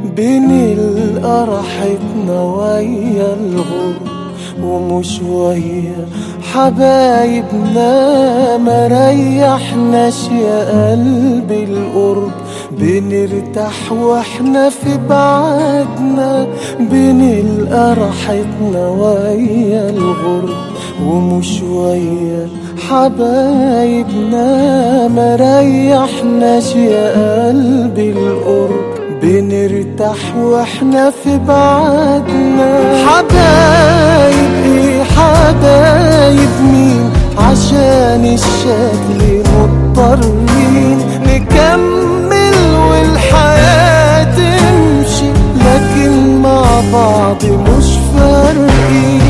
بنلقى راحتنا ويا الغرب، ومش ويا حبايبنا مريحناش يا قلبي القرب. بنرتاح واحنا في بعدنا، بنلقى راحتنا ويا الغرب، ومش ويا حبايبنا مريحناش يا قلبي القرب. بنرتاح واحنا في بعدنا. حبايب ايه حبايب مين، عشان الشكل مضطرين نكمل والحياة تمشي، لكن مع بعض مش فارقين.